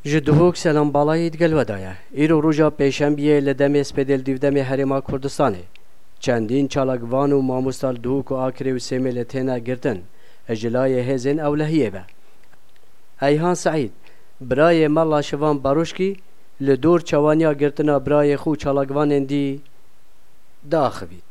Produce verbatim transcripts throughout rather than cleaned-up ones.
جدهوک سلام بالایی دگل ودایه ایرو روژا پیشنبیه لدم اسپدل دیودم هرما کردستانه چندین چالاگوان و ماموستال دهوک و آکری و سیمل تینا گردن اجلای هزین اولهیه به ایهان سعید برای ملا شوان باروشکی لدور چوانیا گرتنا برای خو چالاگوان اندی داخوید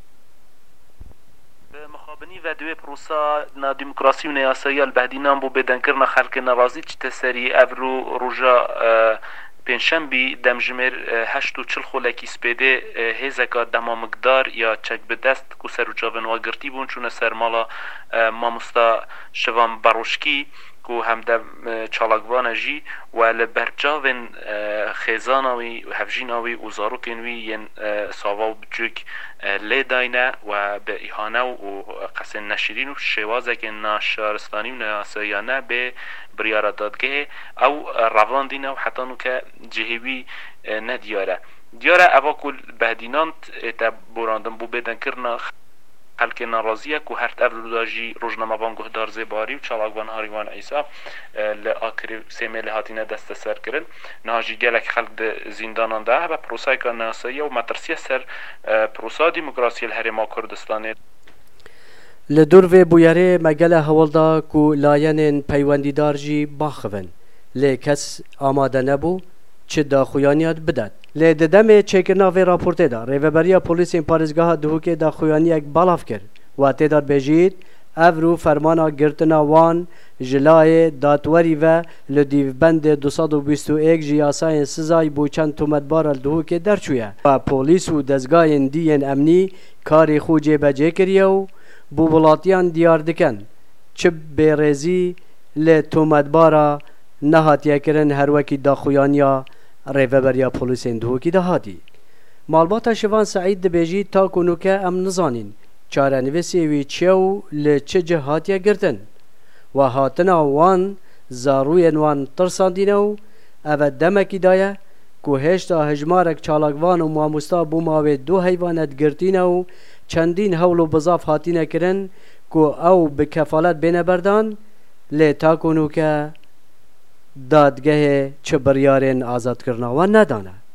بنی و دوی پروسا نا دموکراسی و نیاسایی البهدینان بو بدن کرنا خلق نرازی چه تسری افرو روژا پنجشنبی دمجمر هشت و چل خولکی سپیده هزکا دما مقدار یا چک بدست کو سر و جاون واگرتی بون چون سرمالا ماموستا شوان باروشکی کو هم دم چالاگوان جی و لبرجاون خزاناوی و هفجیناوی و زاروکینوی ین ساوا و بجوک لیداینه و به ایهانه و قسن نشیرین و شوازه که ناشارستانی و نیاسایانه به بریار دادگه او روان دینه و حتی نو که جهوی ندیاره دیاره اوه کل بهدینانت تا براندن بو بدن کرنا خلق ناراضیه که هر تفر داجی روزنامه بانگوه دار زیباری و چالاگوان هاریوان عیسا لآکری سیمیل هاتینه دست سر کرن نهاجی گلک خلق ده زندانان ده و پروسای که ناسایه و مترسیه سر پروسا دیموکراسی الهرما کردستانه لدور و بویاره مگل هولدا کو لاین پیوندیدار جی باخون لی کس آماده نبو چه دا خویانیات بدد لی ددم چکرنا و راپورته دا ریوبریا پولیس این پارزگاه دهوکه دا خویانی اک بالاف کرد و تیدار بجید افرو فرمانا گرتنا وان جلای داتوری و لدیو بند دوصد و بیست و یک جیاسای سزای بو چند تومتبار دهوکه درچویه و پولیس و دزگاه دیین امنی کاری خو جیبه جه کریه و بو ولاتیان دیار دکن چه بیرزی لی تومتبارا نهاتیه کرن هر وکی دا خویانیا ریوبریا پولیس اندهوکی دا هاتی مالباتا شوان سعید دبیجی تا کنو که ام نزانین چاره نویسی وی چیو لی چه جهاتیه گردن و هاتنا وان زاروین وان ترساندینو او دمکی دایه که هشتا هجمارک چالاگوان و ماموستا بوماوی دو حیوانت گرتینو چندین حول و بضاف هاتینه کرن که او بکفالت بینه بردان لی تا کنو که دادگاه چه بریارین آزاد کرنا و ندانه